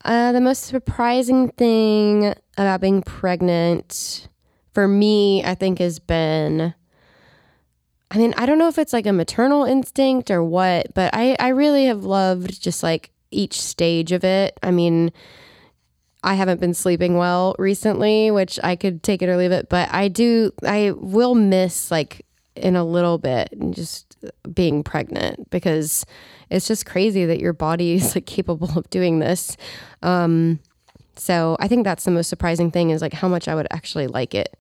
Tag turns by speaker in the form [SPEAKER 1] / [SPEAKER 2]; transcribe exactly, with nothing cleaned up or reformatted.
[SPEAKER 1] Uh, the most surprising thing about being pregnant for me, I think, has been, I mean, I don't know if it's like a maternal instinct or what, but I, I really have loved just like each stage of it. I mean, I haven't been sleeping well recently, which I could take it or leave it, but I do, I will miss like in a little bit just being pregnant, because it's just crazy that your body is like capable of doing this. Um, so I think that's the most surprising thing, is like how much I would actually like it.